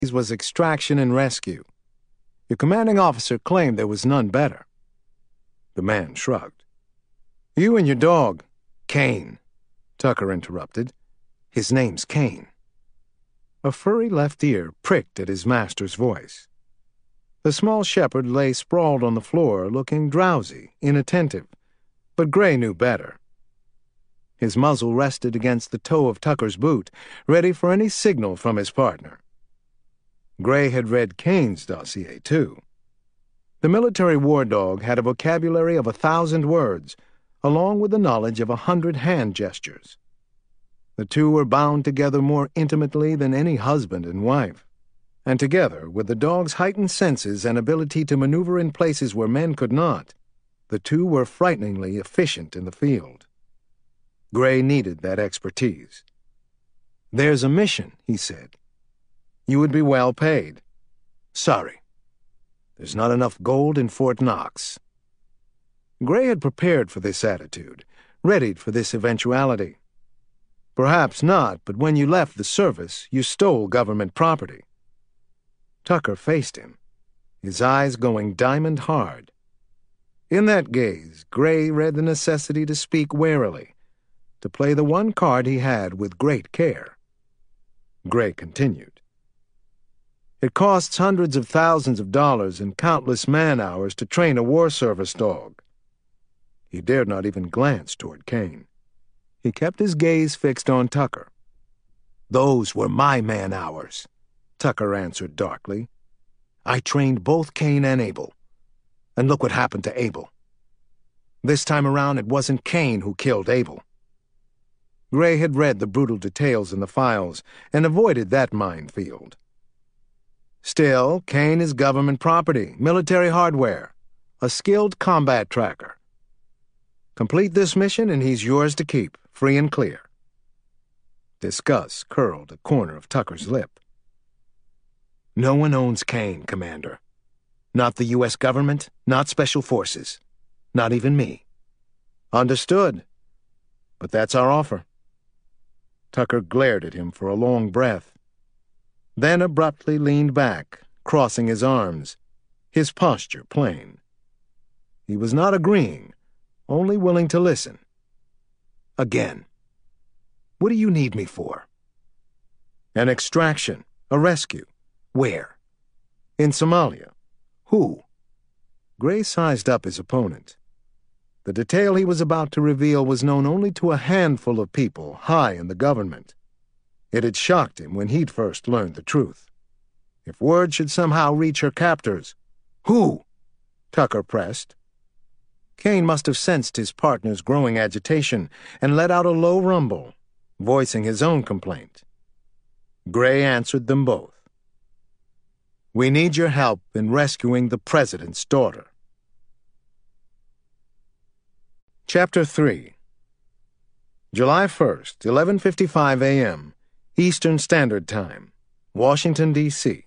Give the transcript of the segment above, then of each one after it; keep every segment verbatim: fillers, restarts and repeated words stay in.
was extraction and rescue. Your commanding officer claimed there was none better. The man shrugged. You and your dog, Kane, Tucker interrupted. His name's Kane. A furry left ear pricked at his master's voice. The small shepherd lay sprawled on the floor, looking drowsy, inattentive, but Gray knew better. His muzzle rested against the toe of Tucker's boot, ready for any signal from his partner. Gray had read Kane's dossier, too. The military war dog had a vocabulary of a thousand words, along with the knowledge of a hundred hand gestures. The two were bound together more intimately than any husband and wife, and together, with the dog's heightened senses and ability to maneuver in places where men could not, the two were frighteningly efficient in the field. Gray needed that expertise. There's a mission, he said. You would be well paid. Sorry. There's not enough gold in Fort Knox. Gray had prepared for this attitude, readied for this eventuality. Perhaps not, but when you left the service, you stole government property. Tucker faced him, his eyes going diamond hard. In that gaze, Gray read the necessity to speak warily, to play the one card he had with great care. Gray continued. It costs hundreds of thousands of dollars and countless man-hours to train a war service dog. He dared not even glance toward Kane. He kept his gaze fixed on Tucker. Those were my man-hours, Tucker answered darkly. I trained both Kane and Abel. And look what happened to Abel. This time around, it wasn't Kane who killed Abel. Gray had read the brutal details in the files and avoided that minefield. Still, Kane is government property, military hardware, a skilled combat tracker. Complete this mission and he's yours to keep, free and clear. Disgust curled a corner of Tucker's lip. No one owns Kane, Commander. Not the U S government, not Special Forces, not even me. Understood. But that's our offer. Tucker glared at him for a long breath, then abruptly leaned back, crossing his arms, his posture plain. He was not agreeing, only willing to listen. Again. What do you need me for? An extraction, a rescue. Where? In Somalia. Who? Gray sized up his opponent. The detail he was about to reveal was known only to a handful of people high in the government. It had shocked him when he'd first learned the truth. If word should somehow reach her captors. Who? Tucker pressed. Kane must have sensed his partner's growing agitation and let out a low rumble, voicing his own complaint. Gray answered them both. We need your help in rescuing the President's daughter. Chapter three. July first, eleven fifty-five a m, Eastern Standard Time, Washington, D C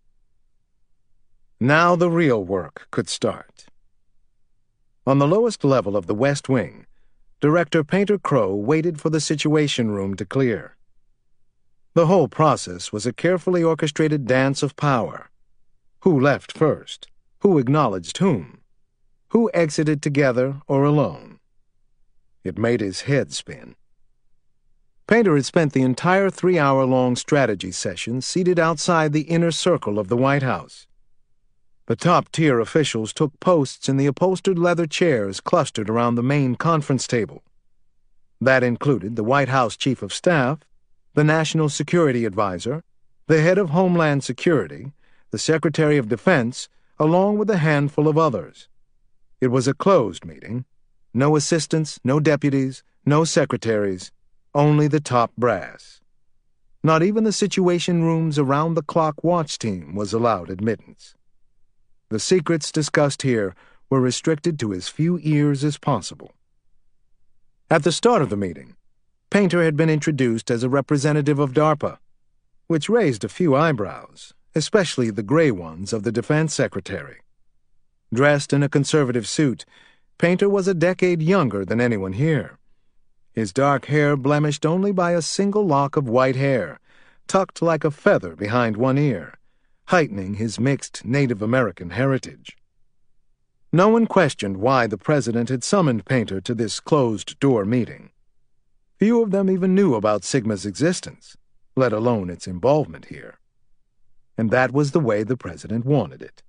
Now the real work could start. On the lowest level of the West Wing, Director Painter Crowe waited for the Situation Room to clear. The whole process was a carefully orchestrated dance of power. Who left first? Who acknowledged whom? Who exited together or alone? It made his head spin. Painter had spent the entire three-hour-long strategy session seated outside the inner circle of the White House. The top-tier officials took posts in the upholstered leather chairs clustered around the main conference table. That included the White House Chief of Staff, the National Security Advisor, the head of Homeland Security, the Secretary of Defense, along with a handful of others. It was a closed meeting. No assistants, no deputies, no secretaries, only the top brass. Not even the Situation Room's around-the-clock watch team was allowed admittance. The secrets discussed here were restricted to as few ears as possible. At the start of the meeting, Painter had been introduced as a representative of DARPA, which raised a few eyebrows, especially the gray ones of the Defense Secretary. Dressed in a conservative suit, Painter was a decade younger than anyone here. His dark hair blemished only by a single lock of white hair, tucked like a feather behind one ear, heightening his mixed Native American heritage. No one questioned why the president had summoned Painter to this closed-door meeting. Few of them even knew about Sigma's existence, let alone its involvement here. And that was the way the president wanted it.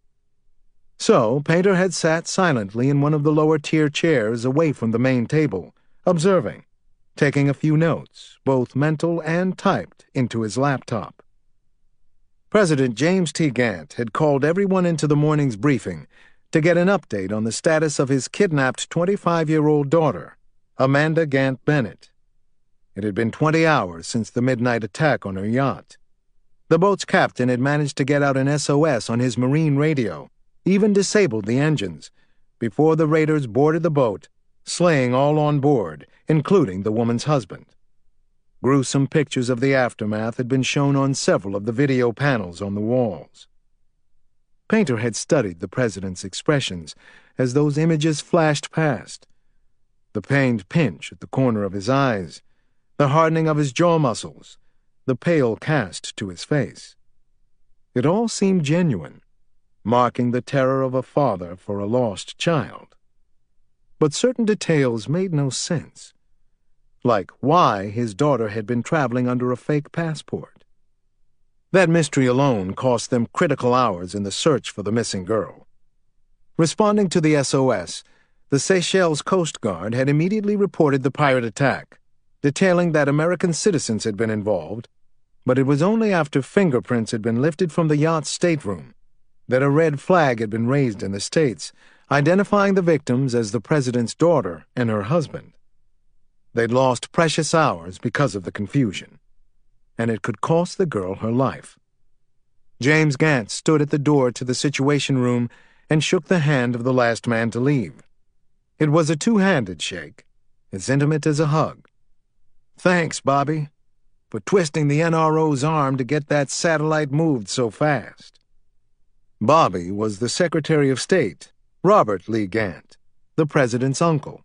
So, Painter had sat silently in one of the lower-tier chairs away from the main table, observing, taking a few notes, both mental and typed, into his laptop. President James T. Gantt had called everyone into the morning's briefing to get an update on the status of his kidnapped twenty-five-year-old daughter, Amanda Gantt Bennett. It had been twenty hours since the midnight attack on her yacht. The boat's captain had managed to get out an S O S on his marine radio, even disabled the engines, before the raiders boarded the boat, slaying all on board, including the woman's husband. Gruesome pictures of the aftermath had been shown on several of the video panels on the walls. Painter had studied the president's expressions as those images flashed past. The pained pinch at the corner of his eyes, the hardening of his jaw muscles, the pale cast to his face. It all seemed genuine, marking the terror of a father for a lost child. But certain details made no sense, like why his daughter had been traveling under a fake passport. That mystery alone cost them critical hours in the search for the missing girl. Responding to the S O S, the Seychelles Coast Guard had immediately reported the pirate attack, detailing that American citizens had been involved, but it was only after fingerprints had been lifted from the yacht's stateroom that a red flag had been raised in the States, identifying the victims as the president's daughter and her husband. They'd lost precious hours because of the confusion, and it could cost the girl her life. James Gantt stood at the door to the Situation Room and shook the hand of the last man to leave. It was a two-handed shake, as intimate as a hug. "Thanks, Bobby, for twisting the N R O's arm to get that satellite moved so fast." Bobby was the Secretary of State, Robert Lee Gantt, the president's uncle.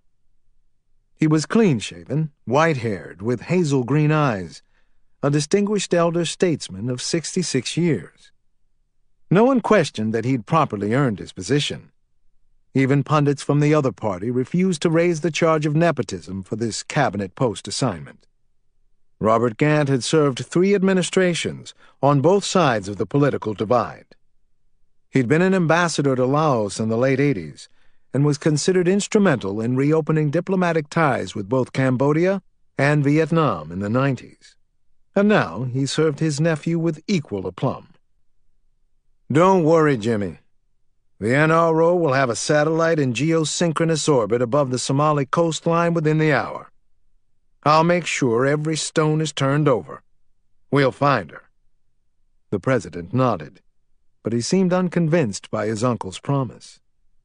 He was clean-shaven, white-haired, with hazel green eyes, a distinguished elder statesman of sixty-six years. No one questioned that he'd properly earned his position. Even pundits from the other party refused to raise the charge of nepotism for this cabinet post assignment. Robert Gantt had served three administrations on both sides of the political divide. He'd been an ambassador to Laos in the late eighties and was considered instrumental in reopening diplomatic ties with both Cambodia and Vietnam in the nineties. And now he served his nephew with equal aplomb. "Don't worry, Jimmy. The N R O will have a satellite in geosynchronous orbit above the Somali coastline within the hour. I'll make sure every stone is turned over. We'll find her." The president nodded, but he seemed unconvinced by his uncle's promise.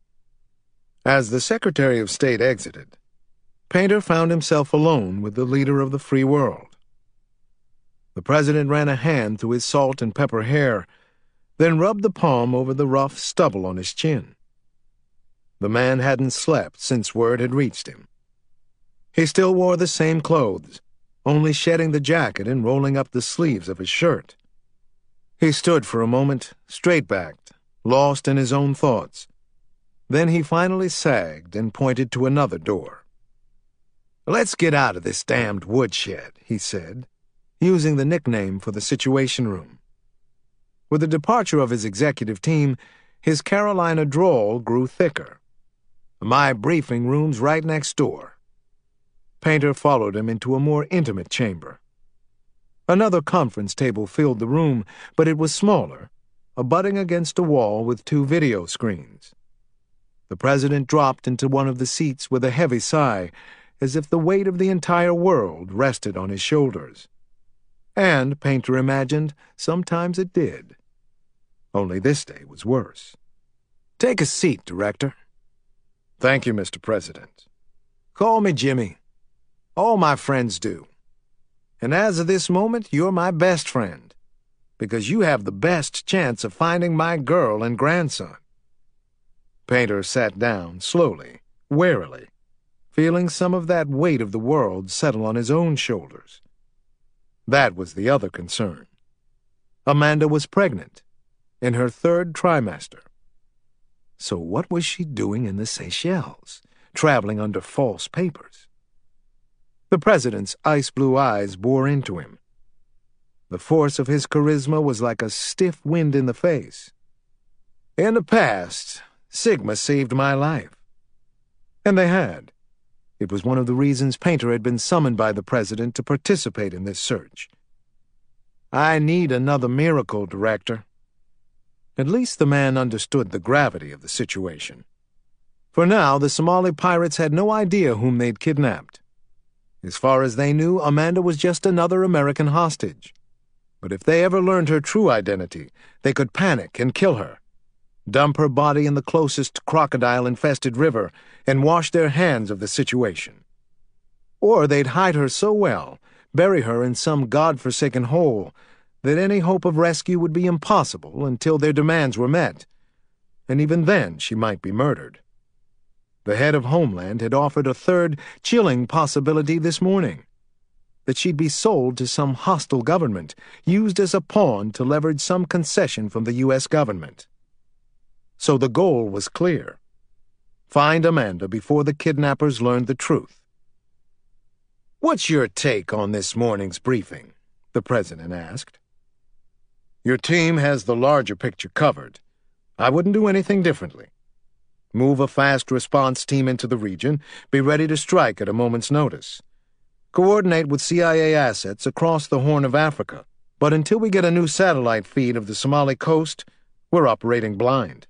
As the Secretary of State exited, Painter found himself alone with the leader of the free world. The president ran a hand through his salt and pepper hair, then rubbed the palm over the rough stubble on his chin. The man hadn't slept since word had reached him. He still wore the same clothes, only shedding the jacket and rolling up the sleeves of his shirt. He stood for a moment, straight-backed, lost in his own thoughts. Then he finally sagged and pointed to another door. "Let's get out of this damned woodshed," he said, using the nickname for the Situation Room. With the departure of his executive team, his Carolina drawl grew thicker. "My briefing room's right next door." Painter followed him into a more intimate chamber. Another conference table filled the room, but it was smaller, abutting against a wall with two video screens. The president dropped into one of the seats with a heavy sigh, as if the weight of the entire world rested on his shoulders. And, Painter imagined, sometimes it did. Only this day was worse. "Take a seat, Director." "Thank you, Mister President." "Call me Jimmy. All my friends do. And as of this moment, you're my best friend, because you have the best chance of finding my girl and grandson." Painter sat down, slowly, warily, feeling some of that weight of the world settle on his own shoulders. That was the other concern. Amanda was pregnant, in her third trimester. So what was she doing in the Seychelles, traveling under false papers? The president's ice-blue eyes bore into him. The force of his charisma was like a stiff wind in the face. In the past, Sigma saved my life. And they had. It was one of the reasons Painter had been summoned by the president to participate in this search. I need another miracle, Director. At least the man understood the gravity of the situation. For now, the Somali pirates had no idea whom they'd kidnapped. As far as they knew, Amanda was just another American hostage. But if they ever learned her true identity, they could panic and kill her, dump her body in the closest crocodile-infested river, and wash their hands of the situation. Or they'd hide her so well, bury her in some god-forsaken hole, that any hope of rescue would be impossible until their demands were met, and even then she might be murdered. The head of Homeland had offered a third, chilling possibility this morning, that she'd be sold to some hostile government, used as a pawn to leverage some concession from the U S government. So the goal was clear. Find Amanda before the kidnappers learned the truth. "What's your take on this morning's briefing?" the president asked. "Your team has the larger picture covered. I wouldn't do anything differently. Move a fast response team into the region, be ready to strike at a moment's notice. Coordinate with C I A assets across the Horn of Africa, but until we get a new satellite feed of the Somali coast, we're operating blind."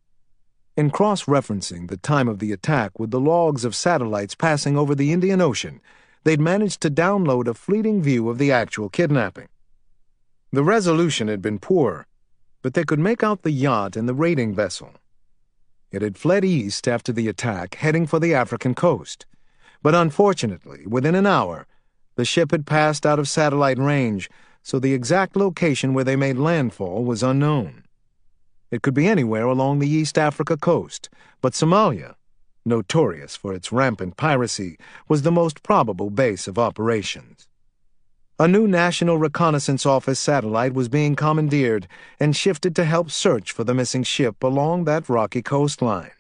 In cross-referencing the time of the attack with the logs of satellites passing over the Indian Ocean, they'd managed to download a fleeting view of the actual kidnapping. The resolution had been poor, but they could make out the yacht and the raiding vessel. It had fled east after the attack, heading for the African coast. But unfortunately, within an hour, the ship had passed out of satellite range, so the exact location where they made landfall was unknown. It could be anywhere along the East Africa coast, but Somalia, notorious for its rampant piracy, was the most probable base of operations. A new National Reconnaissance Office satellite was being commandeered and shifted to help search for the missing ship along that rocky coastline.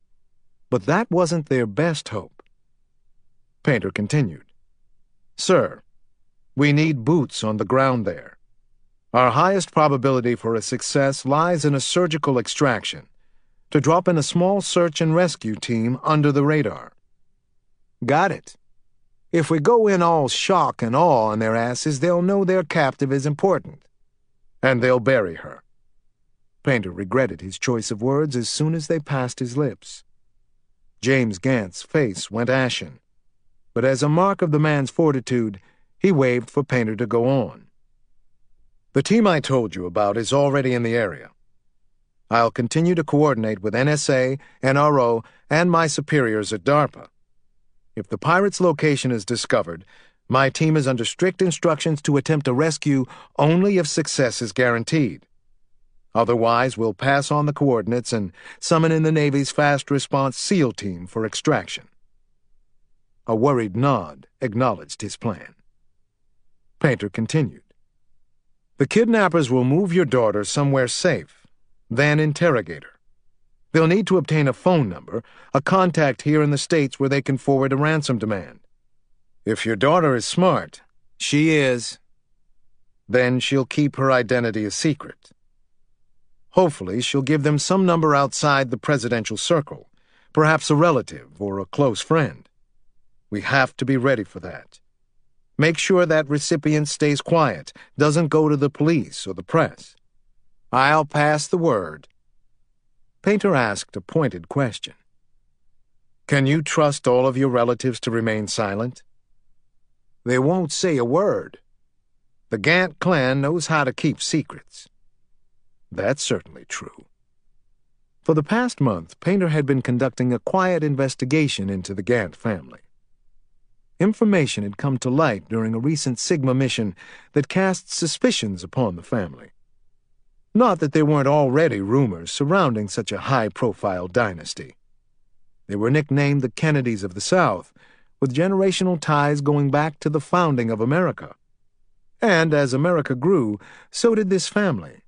But that wasn't their best hope. Painter continued. "Sir, we need boots on the ground there. Our highest probability for a success lies in a surgical extraction, to drop in a small search and rescue team under the radar." "Got it. If we go in all shock and awe on their asses, they'll know their captive is important. And they'll bury her." Painter regretted his choice of words as soon as they passed his lips. James Gant's face went ashen, but as a mark of the man's fortitude, he waved for Painter to go on. "The team I told you about is already in the area. I'll continue to coordinate with N S A, N R O, and my superiors at DARPA. If the pirate's location is discovered, my team is under strict instructions to attempt a rescue only if success is guaranteed. Otherwise, we'll pass on the coordinates and summon in the Navy's Fast Response SEAL team for extraction." A worried nod acknowledged his plan. Painter continued. "The kidnappers will move your daughter somewhere safe, then interrogate her. They'll need to obtain a phone number, a contact here in the States where they can forward a ransom demand. If your daughter is smart, she is, then she'll keep her identity a secret. Hopefully, she'll give them some number outside the presidential circle, perhaps a relative or a close friend. We have to be ready for that. Make sure that recipient stays quiet, doesn't go to the police or the press. I'll pass the word." Painter asked a pointed question. "Can you trust all of your relatives to remain silent?" "They won't say a word. The Gant clan knows how to keep secrets." That's certainly true. For the past month, Painter had been conducting a quiet investigation into the Gant family. Information had come to light during a recent Sigma mission that cast suspicions upon the family. Not that there weren't already rumors surrounding such a high-profile dynasty. They were nicknamed the Kennedys of the South, with generational ties going back to the founding of America. And as America grew, so did this family.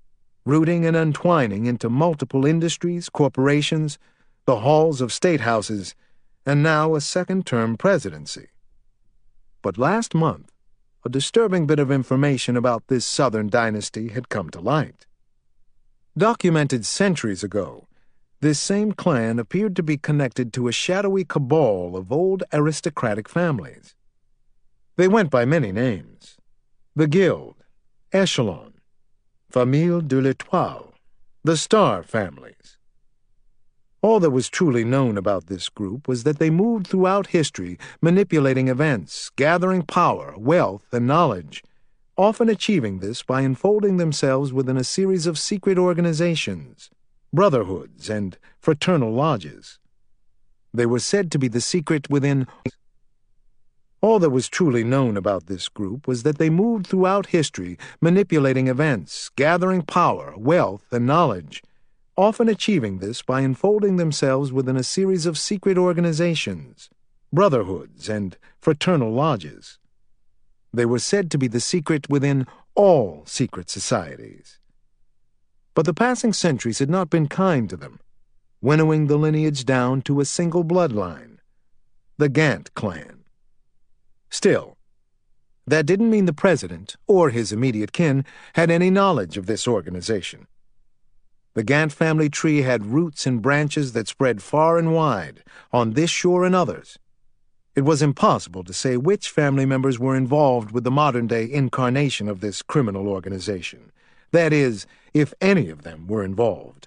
rooting and untwining into multiple industries, corporations, the halls of state houses, and now a second-term presidency. But last month, a disturbing bit of information about this Southern dynasty had come to light. Documented centuries ago, this same clan appeared to be connected to a shadowy cabal of old aristocratic families. They went by many names: the Guild, Echelon, Famille de l'Étoile, the Star families. All that was truly known about this group was that they moved throughout history, manipulating events, gathering power, wealth, and knowledge, often achieving this by enfolding themselves within a series of secret organizations, brotherhoods, and fraternal lodges. They were said to be the secret within. All that was truly known about this group was that they moved throughout history, manipulating events, gathering power, wealth, and knowledge, often achieving this by enfolding themselves within a series of secret organizations, brotherhoods, and fraternal lodges. They were said to be the secret within all secret societies. But the passing centuries had not been kind to them, winnowing the lineage down to a single bloodline, the Gant clan. Still, that didn't mean the president or his immediate kin had any knowledge of this organization. The Gant family tree had roots and branches that spread far and wide, on this shore and others. It was impossible to say which family members were involved with the modern-day incarnation of this criminal organization. That is, if any of them were involved.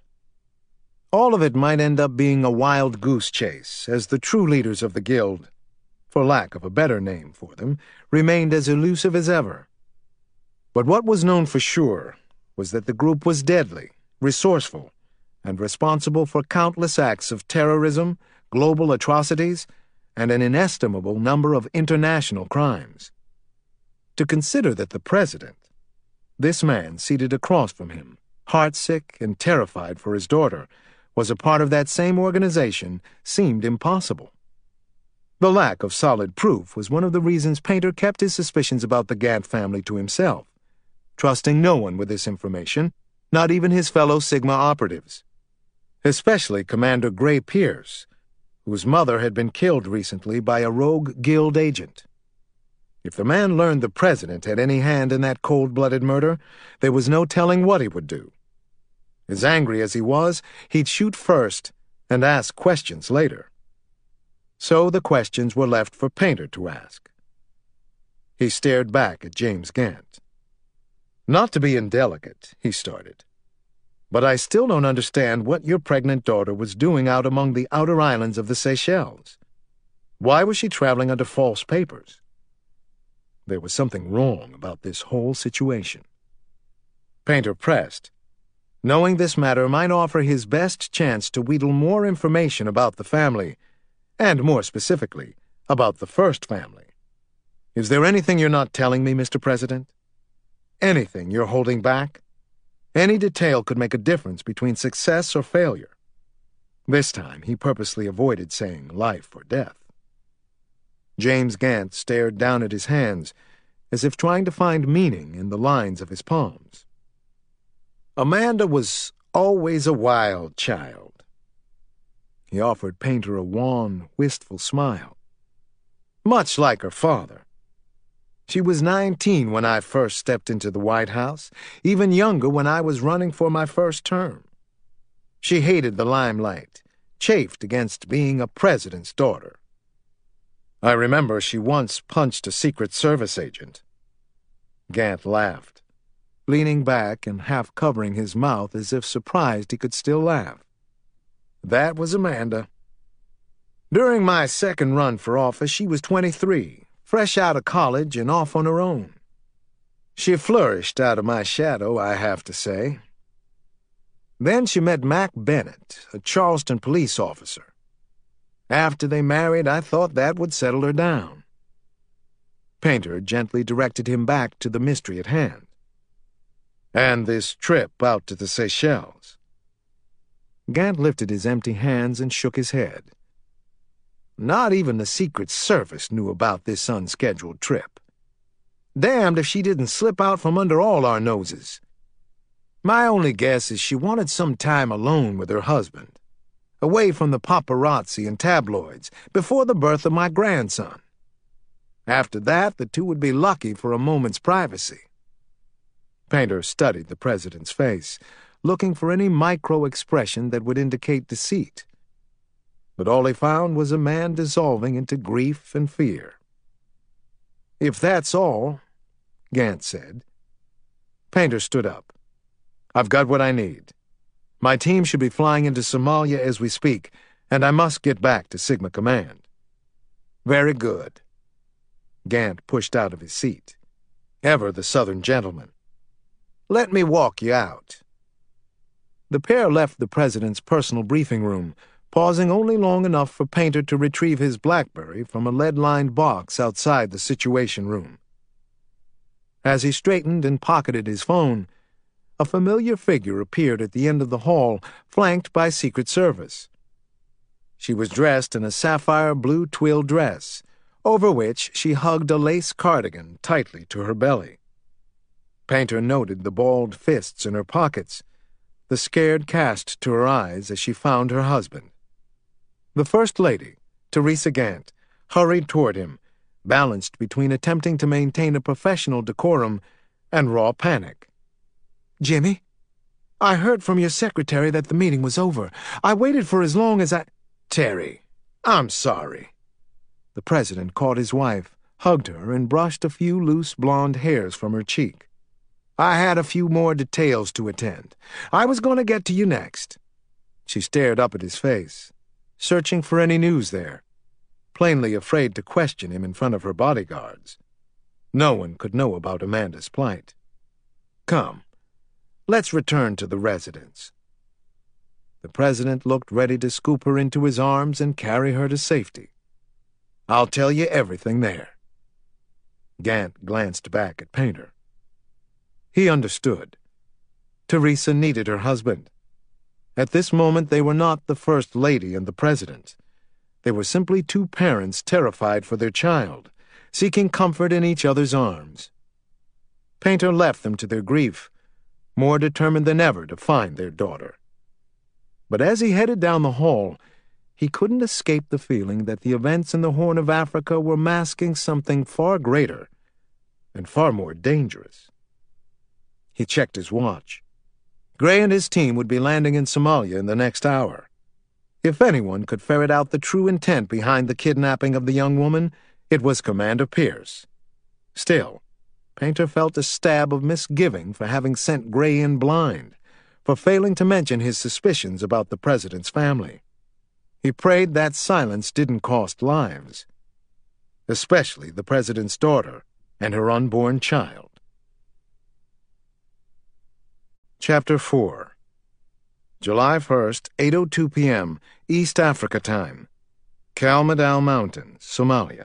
All of it might end up being a wild goose chase, as the true leaders of the Guild, for lack of a better name for them, remained as elusive as ever. But what was known for sure was that the group was deadly, resourceful, and responsible for countless acts of terrorism, global atrocities, and an inestimable number of international crimes. To consider that the president, this man seated across from him, heartsick and terrified for his daughter, was a part of that same organization seemed impossible. The lack of solid proof was one of the reasons Painter kept his suspicions about the Gant family to himself, trusting no one with this information, not even his fellow Sigma operatives, especially Commander Gray Pierce, whose mother had been killed recently by a rogue Guild agent. If the man learned the president had any hand in that cold-blooded murder, there was no telling what he would do. As angry as he was, he'd shoot first and ask questions later. So the questions were left for Painter to ask. He stared back at James Gant. "Not to be indelicate," he started, "but I still don't understand what your pregnant daughter was doing out among the outer islands of the Seychelles. Why was she traveling under false papers?" There was something wrong about this whole situation. Painter pressed, knowing this matter might offer his best chance to wheedle more information about the family, and more specifically, about the first family. "Is there anything you're not telling me, Mister President? Anything you're holding back? Any detail could make a difference between success or failure." This time, he purposely avoided saying life or death. James Gant stared down at his hands, as if trying to find meaning in the lines of his palms. "Amanda was always a wild child." He offered Painter a wan, wistful smile. "Much like her father. She was nineteen when I first stepped into the White House, even younger when I was running for my first term. She hated the limelight, chafed against being a president's daughter. I remember she once punched a Secret Service agent." Gant laughed, leaning back and half covering his mouth as if surprised he could still laugh. "That was Amanda. During my second run for office, she was twenty-three, fresh out of college and off on her own. She flourished out of my shadow, I have to say. Then she met Mac Bennett, a Charleston police officer. After they married, I thought that would settle her down." Painter gently directed him back to the mystery at hand. "And this trip out to the Seychelles?" Gant lifted his empty hands and shook his head. "Not even the Secret Service knew about this unscheduled trip. Damned if she didn't slip out from under all our noses. My only guess is she wanted some time alone with her husband, away from the paparazzi and tabloids, before the birth of my grandson. After that, the two would be lucky for a moment's privacy. Painter studied the president's face, looking for any micro-expression that would indicate deceit. But all he found was a man dissolving into grief and fear. "If that's all," Gant said. Painter stood up. "I've got what I need. My team should be flying into Somalia as we speak, and I must get back to Sigma Command." "Very good." Gant pushed out of his seat. Ever the Southern gentleman. "Let me walk you out." The pair left the president's personal briefing room, pausing only long enough for Painter to retrieve his BlackBerry from a lead-lined box outside the Situation Room. As he straightened and pocketed his phone, a familiar figure appeared at the end of the hall, flanked by Secret Service. She was dressed in a sapphire blue twill dress, over which she hugged a lace cardigan tightly to her belly. Painter noted the balled fists in her pockets, the scared cast to her eyes as she found her husband. The First Lady, Theresa Gant, hurried toward him, balanced between attempting to maintain a professional decorum and raw panic. "Jimmy, I heard from your secretary that the meeting was over. I waited for as long as I—" "Terry, I'm sorry." The president caught his wife, hugged her, and brushed a few loose blonde hairs from her cheek. "I had a few more details to attend. I was going to get to you next." She stared up at his face, searching for any news there, plainly afraid to question him in front of her bodyguards. No one could know about Amanda's plight. "Come, let's return to the residence." The president looked ready to scoop her into his arms and carry her to safety. "I'll tell you everything there." Gant glanced back at Painter. He understood. Theresa needed her husband. At this moment they were not the First Lady and the President. They were simply two parents terrified for their child, seeking comfort in each other's arms. Painter left them to their grief, more determined than ever to find their daughter. But as he headed down the hall, he couldn't escape the feeling that the events in the Horn of Africa were masking something far greater and far more dangerous. He checked his watch. Gray and his team would be landing in Somalia in the next hour. If anyone could ferret out the true intent behind the kidnapping of the young woman, it was Commander Pierce. Still, Painter felt a stab of misgiving for having sent Gray in blind, for failing to mention his suspicions about the president's family. He prayed that silence didn't cost lives, especially the president's daughter and her unborn child. Chapter four. July first, eight oh two p m East Africa Time. Kalmadal Mountains, Somalia.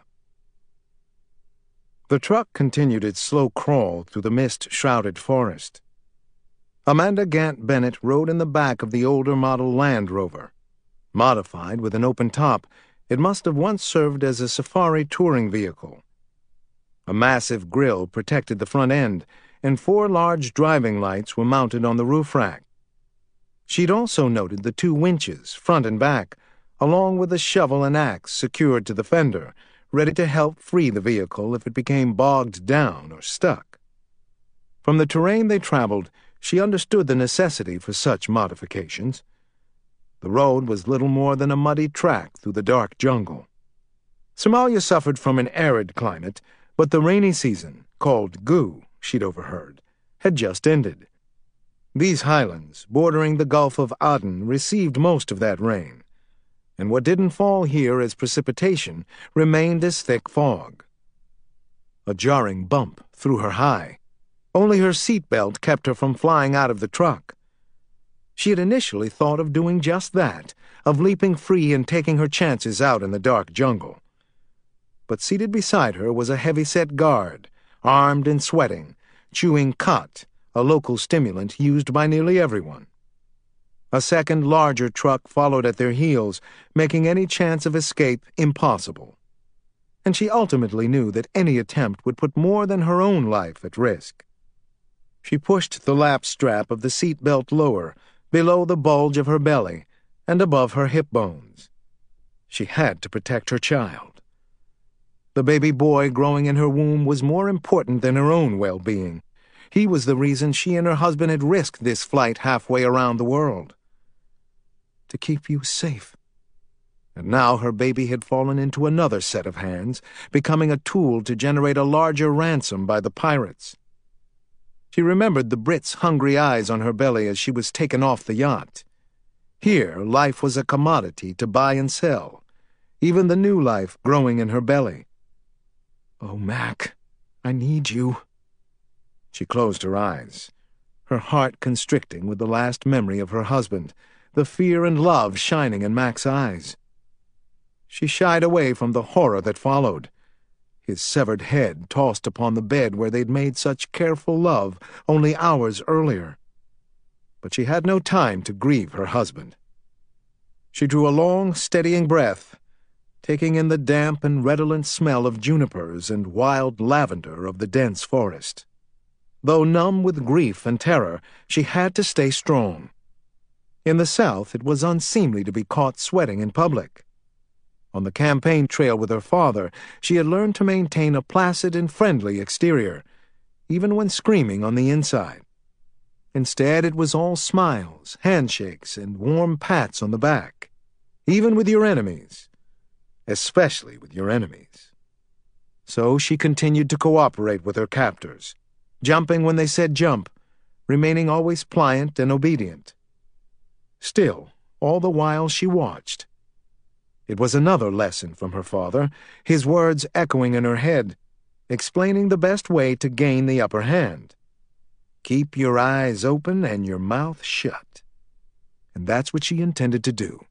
The truck continued its slow crawl through the mist-shrouded forest. Amanda Gant Bennett rode in the back of the older model Land Rover. Modified with an open top, it must have once served as a safari touring vehicle. A massive grille protected the front end, and four large driving lights were mounted on the roof rack. She'd also noted the two winches, front and back, along with a shovel and axe secured to the fender, ready to help free the vehicle if it became bogged down or stuck. From the terrain they traveled, she understood the necessity for such modifications. The road was little more than a muddy track through the dark jungle. Somalia suffered from an arid climate, but the rainy season, called Gu, she'd overheard, had just ended. These highlands, bordering the Gulf of Aden, received most of that rain, and what didn't fall here as precipitation remained as thick fog. A jarring bump threw her high. Only her seatbelt kept her from flying out of the truck. She had initially thought of doing just that, of leaping free and taking her chances out in the dark jungle. But seated beside her was a heavy-set guard, armed and sweating, chewing khat, a local stimulant used by nearly everyone. A second, larger truck followed at their heels, making any chance of escape impossible. And she ultimately knew that any attempt would put more than her own life at risk. She pushed the lap strap of the seat belt lower, below the bulge of her belly, and above her hip bones. She had to protect her child. The baby boy growing in her womb was more important than her own well-being. He was the reason she and her husband had risked this flight halfway around the world. To keep you safe. And now her baby had fallen into another set of hands, becoming a tool to generate a larger ransom by the pirates. She remembered the Brit's hungry eyes on her belly as she was taken off the yacht. Here, life was a commodity to buy and sell, even the new life growing in her belly. "Oh, Mac, I need you." She closed her eyes, her heart constricting with the last memory of her husband, the fear and love shining in Mac's eyes. She shied away from the horror that followed, his severed head tossed upon the bed where they'd made such careful love only hours earlier. But she had no time to grieve her husband. She drew a long, steadying breath, taking in the damp and redolent smell of junipers and wild lavender of the dense forest. Though numb with grief and terror, she had to stay strong. In the South, it was unseemly to be caught sweating in public. On the campaign trail with her father, she had learned to maintain a placid and friendly exterior, even when screaming on the inside. Instead, it was all smiles, handshakes, and warm pats on the back, even with your enemies, especially with your enemies. So she continued to cooperate with her captors, jumping when they said jump, remaining always pliant and obedient. Still, all the while she watched. It was another lesson from her father, his words echoing in her head, explaining the best way to gain the upper hand. Keep your eyes open and your mouth shut. And that's what she intended to do.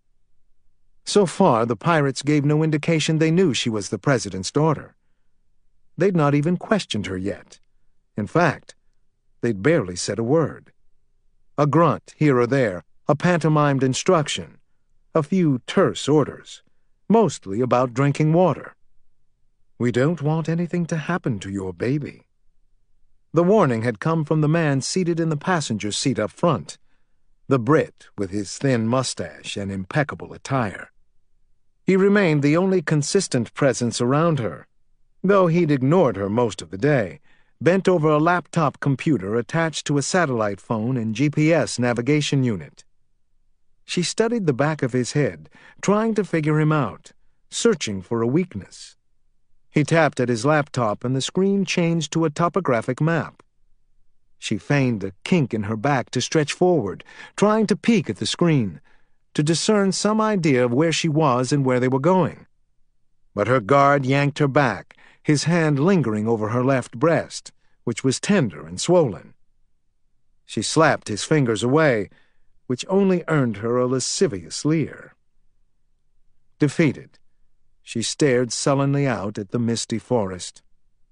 So far, the pirates gave no indication they knew she was the president's daughter. They'd not even questioned her yet. In fact, they'd barely said a word. A grunt here or there, a pantomimed instruction, a few terse orders, mostly about drinking water. "We don't want anything to happen to your baby." The warning had come from the man seated in the passenger seat up front, the Brit with his thin mustache and impeccable attire. He remained the only consistent presence around her, though he'd ignored her most of the day, bent over a laptop computer attached to a satellite phone and G P S navigation unit. She studied the back of his head, trying to figure him out, searching for a weakness. He tapped at his laptop and the screen changed to a topographic map. She feigned a kink in her back to stretch forward, trying to peek at the screen, to discern some idea of where she was and where they were going. But her guard yanked her back, his hand lingering over her left breast, which was tender and swollen. She slapped his fingers away, which only earned her a lascivious leer. Defeated, she stared sullenly out at the misty forest.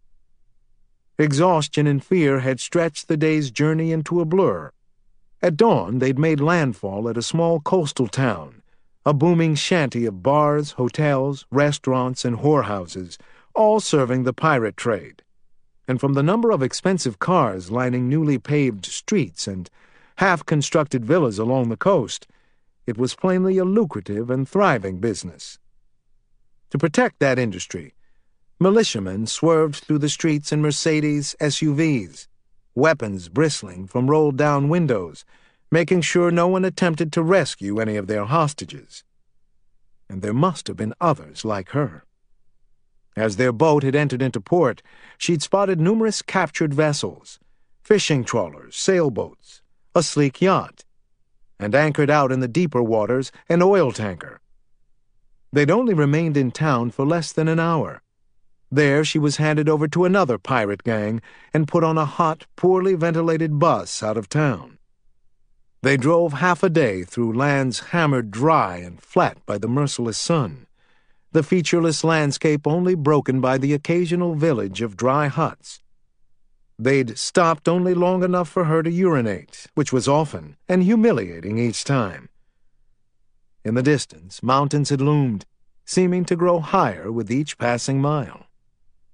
Exhaustion and fear had stretched the day's journey into a blur. At dawn, they'd made landfall at a small coastal town, a booming shanty of bars, hotels, restaurants, and whorehouses, all serving the pirate trade. And from the number of expensive cars lining newly paved streets and half-constructed villas along the coast, it was plainly a lucrative and thriving business. To protect that industry, militiamen swerved through the streets in Mercedes S U Vs, weapons bristling from rolled-down windows, making sure no one attempted to rescue any of their hostages. And there must have been others like her. As their boat had entered into port, she'd spotted numerous captured vessels, fishing trawlers, sailboats, a sleek yacht, and anchored out in the deeper waters an oil tanker. They'd only remained in town for less than an hour. There she was handed over to another pirate gang and put on a hot, poorly ventilated bus out of town. They drove half a day through lands hammered dry and flat by the merciless sun, the featureless landscape only broken by the occasional village of dry huts. They'd stopped only long enough for her to urinate, which was often and humiliating each time. In the distance, mountains had loomed, seeming to grow higher with each passing mile.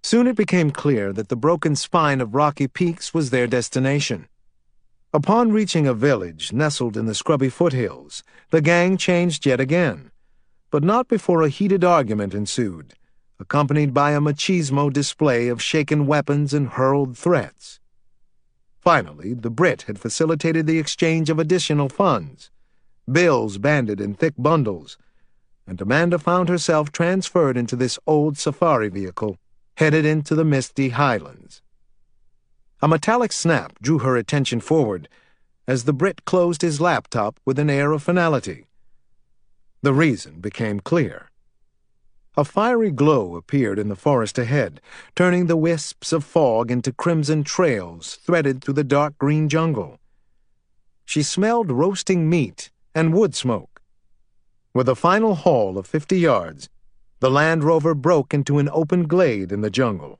Soon it became clear that the broken spine of rocky peaks was their destination. Upon reaching a village nestled in the scrubby foothills, the gang changed yet again, but not before a heated argument ensued, accompanied by a machismo display of shaken weapons and hurled threats. Finally, the Brit had facilitated the exchange of additional funds, bills banded in thick bundles, and Amanda found herself transferred into this old safari vehicle, headed into the misty highlands. A metallic snap drew her attention forward as the Brit closed his laptop with an air of finality. The reason became clear. A fiery glow appeared in the forest ahead, turning the wisps of fog into crimson trails threaded through the dark green jungle. She smelled roasting meat and wood smoke. With a final haul of fifty yards, the Land Rover broke into an open glade in the jungle.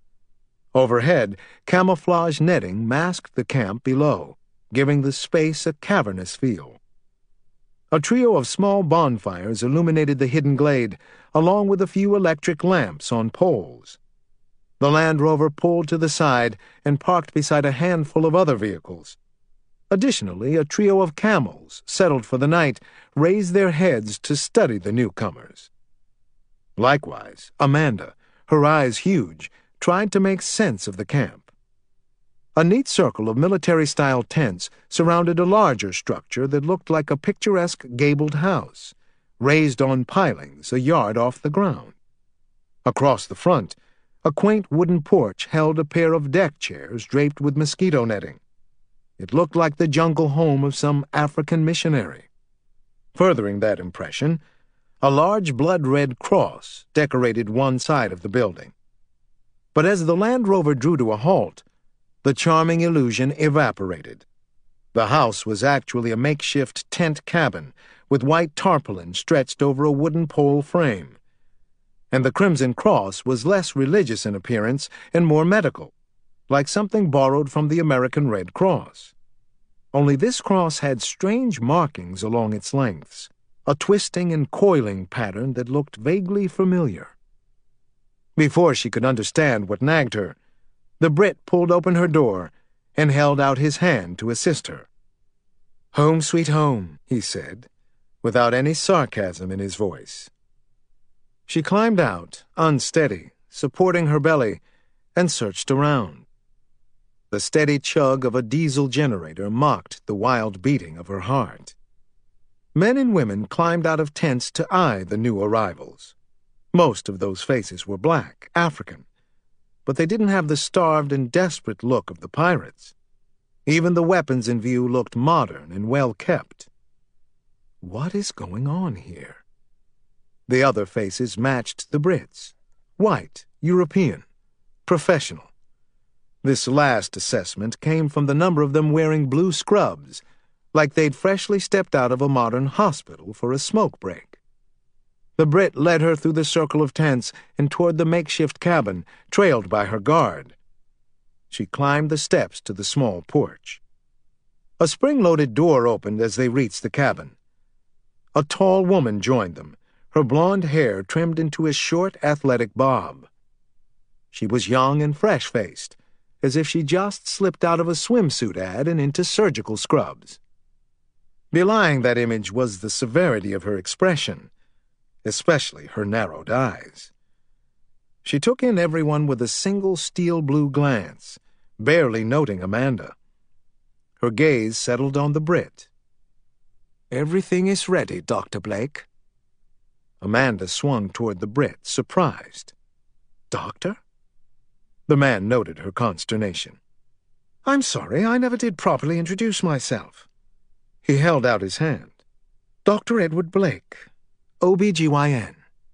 Overhead, camouflage netting masked the camp below, giving the space a cavernous feel. A trio of small bonfires illuminated the hidden glade, along with a few electric lamps on poles. The Land Rover pulled to the side and parked beside a handful of other vehicles. Additionally, a trio of camels, settled for the night, raised their heads to study the newcomers. Likewise, Amanda, her eyes huge, tried to make sense of the camp. A neat circle of military-style tents surrounded a larger structure that looked like a picturesque gabled house, raised on pilings a yard off the ground. Across the front, a quaint wooden porch held a pair of deck chairs draped with mosquito netting. It looked like the jungle home of some African missionary. Furthering that impression, a large blood-red cross decorated one side of the building. But as the Land Rover drew to a halt, the charming illusion evaporated. The house was actually a makeshift tent cabin with white tarpaulin stretched over a wooden pole frame. And the Crimson Cross was less religious in appearance and more medical, like something borrowed from the American Red Cross. Only this cross had strange markings along its lengths, a twisting and coiling pattern that looked vaguely familiar. Before she could understand what nagged her, the Brit pulled open her door and held out his hand to assist her. "Home, sweet home," he said, without any sarcasm in his voice. She climbed out, unsteady, supporting her belly, and searched around. The steady chug of a diesel generator mocked the wild beating of her heart. Men and women climbed out of tents to eye the new arrivals. Most of those faces were black, African, but they didn't have the starved and desperate look of the pirates. Even the weapons in view looked modern and well-kept. What is going on here? The other faces matched the Brits. White, European, professional. This last assessment came from the number of them wearing blue scrubs, like they'd freshly stepped out of a modern hospital for a smoke break. The Brit led her through the circle of tents and toward the makeshift cabin, trailed by her guard. She climbed the steps to the small porch. A spring-loaded door opened as they reached the cabin. A tall woman joined them, her blonde hair trimmed into a short, athletic bob. She was young and fresh-faced, as if she just slipped out of a swimsuit ad and into surgical scrubs. Belying that image was the severity of her expression, especially her narrowed eyes. She took in everyone with a single steel-blue glance, barely noting Amanda. Her gaze settled on the Brit. "Everything is ready, Doctor Blake." Amanda swung toward the Brit, surprised. "Doctor?" The man noted her consternation. "I'm sorry, I never did properly introduce myself." He held out his hand. "Doctor Edward Blake, O B G Y N.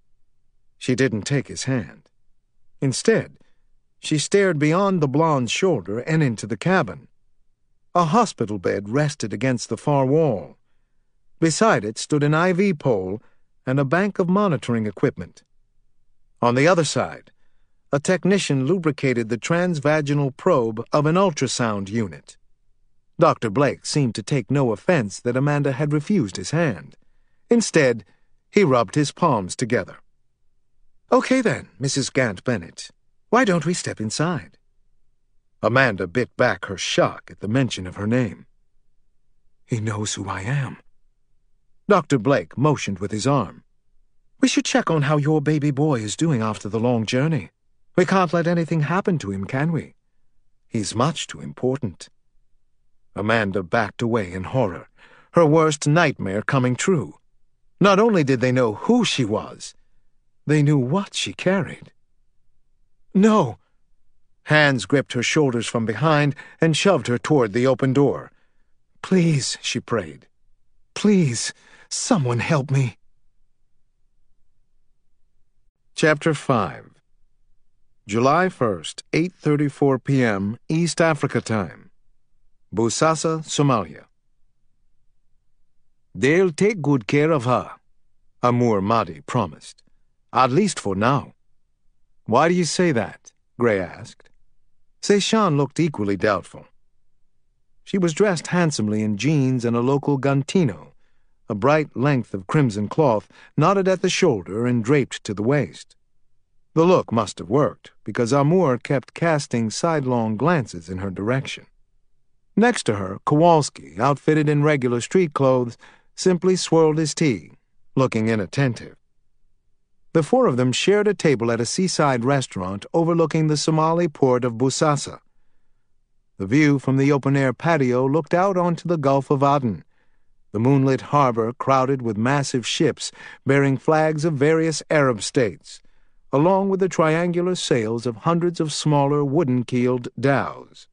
She didn't take his hand. Instead, she stared beyond the blonde's shoulder and into the cabin. A hospital bed rested against the far wall. Beside it stood an I V pole and a bank of monitoring equipment. On the other side, a technician lubricated the transvaginal probe of an ultrasound unit. Doctor Blake seemed to take no offense that Amanda had refused his hand. Instead, he rubbed his palms together. "Okay then, Missus Gant Bennett. Why don't we step inside?" Amanda bit back her shock at the mention of her name. "He knows who I am." Doctor Blake motioned with his arm. "We should check on how your baby boy is doing after the long journey. We can't let anything happen to him, can we? He's much too important." Amanda backed away in horror, her worst nightmare coming true. Not only did they know who she was, they knew what she carried. "No!" Hands gripped her shoulders from behind and shoved her toward the open door. "Please," she prayed. "Please, someone help me." Chapter five. July first, eight thirty-four p m East Africa Time. Boussassa, Somalia. "They'll take good care of her," Amur Mahdi promised. "At least for now." "Why do you say that?" Gray asked. Seishan looked equally doubtful. She was dressed handsomely in jeans and a local gantino, a bright length of crimson cloth knotted at the shoulder and draped to the waist. The look must have worked, because Amur kept casting sidelong glances in her direction. Next to her, Kowalski, outfitted in regular street clothes, simply swirled his tea, looking inattentive. The four of them shared a table at a seaside restaurant overlooking the Somali port of Boussassa. The view from the open-air patio looked out onto the Gulf of Aden, the moonlit harbor crowded with massive ships bearing flags of various Arab states, along with the triangular sails of hundreds of smaller wooden-keeled dhows.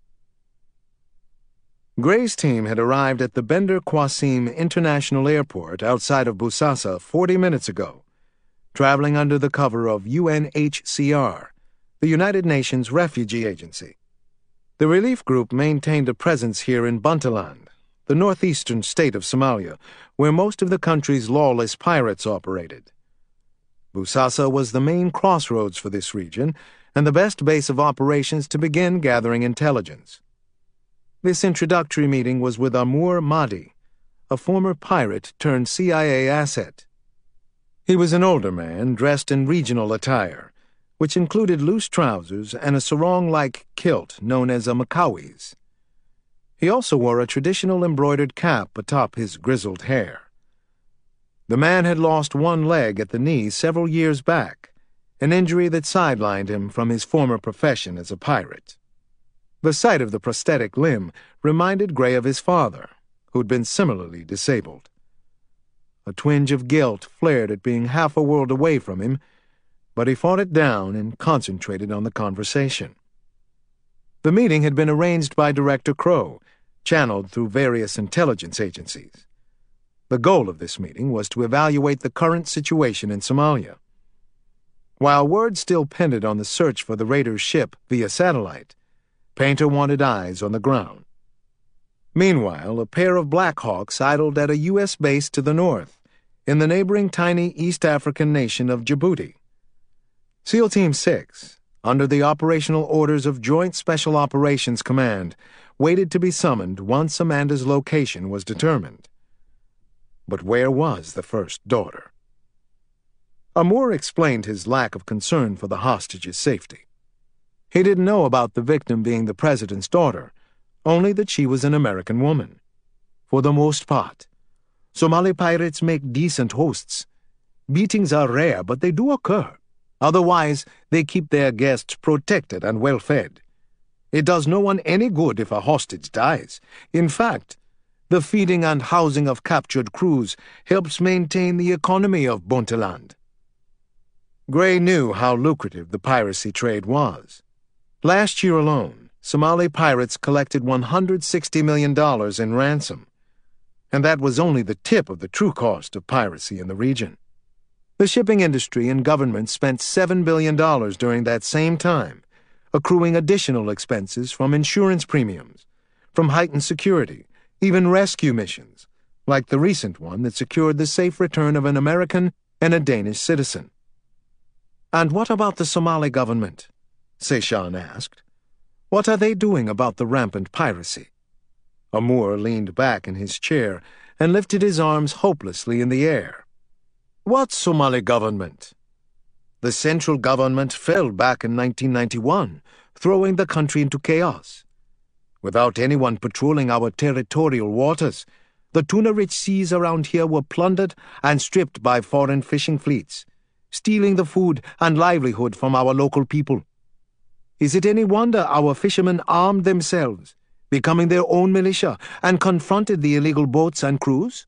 Gray's team had arrived at the Bender Qasim International Airport outside of Boussassa forty minutes ago, traveling under the cover of U N H C R, the United Nations Refugee Agency. The relief group maintained a presence here in Puntland, the northeastern state of Somalia, where most of the country's lawless pirates operated. Boussassa was the main crossroads for this region and the best base of operations to begin gathering intelligence. This introductory meeting was with Amur Mahdi, a former pirate turned C I A asset. He was an older man dressed in regional attire, which included loose trousers and a sarong-like kilt known as a makawis. He also wore a traditional embroidered cap atop his grizzled hair. The man had lost one leg at the knee several years back, an injury that sidelined him from his former profession as a pirate. The sight of the prosthetic limb reminded Gray of his father, who'd been similarly disabled. A twinge of guilt flared at being half a world away from him, but he fought it down and concentrated on the conversation. The meeting had been arranged by Director Crow, channeled through various intelligence agencies. The goal of this meeting was to evaluate the current situation in Somalia. While word still pended on the search for the raiders' ship via satellite, Painter wanted eyes on the ground. Meanwhile, a pair of Black Hawks idled at a U S base to the north, in the neighboring tiny East African nation of Djibouti. SEAL Team six, under the operational orders of Joint Special Operations Command, waited to be summoned once Amanda's location was determined. But where was the first daughter? Amur explained his lack of concern for the hostage's safety. He didn't know about the victim being the president's daughter, only that she was an American woman. For the most part, Somali pirates make decent hosts. Beatings are rare, but they do occur. Otherwise, they keep their guests protected and well-fed. It does no one any good if a hostage dies. In fact, the feeding and housing of captured crews helps maintain the economy of Puntland. Gray knew how lucrative the piracy trade was. Last year alone, Somali pirates collected one hundred sixty million dollars in ransom, and that was only the tip of the true cost of piracy in the region. The shipping industry and government spent seven billion dollars during that same time, accruing additional expenses from insurance premiums, from heightened security, even rescue missions, like the recent one that secured the safe return of an American and a Danish citizen. "And what about the Somali government?" Seishan asked. "What are they doing about the rampant piracy?" Amur leaned back in his chair and lifted his arms hopelessly in the air. "What Somali government?" The central government fell back in nineteen ninety-one, throwing the country into chaos. Without anyone patrolling our territorial waters, the tuna-rich seas around here were plundered and stripped by foreign fishing fleets, stealing the food and livelihood from our local people. Is it any wonder our fishermen armed themselves, becoming their own militia, and confronted the illegal boats and crews?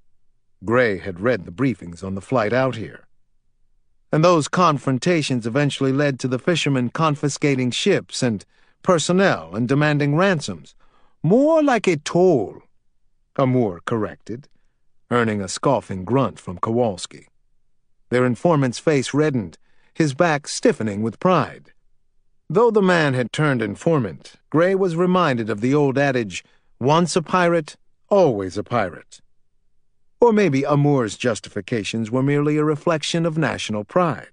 Gray had read the briefings on the flight out here. And those confrontations eventually led to the fishermen confiscating ships and personnel and demanding ransoms. More like a toll, Amur corrected, earning a scoffing grunt from Kowalski. Their informant's face reddened, his back stiffening with pride. Though the man had turned informant, Gray was reminded of the old adage, once a pirate, always a pirate. Or maybe Amur's justifications were merely a reflection of national pride.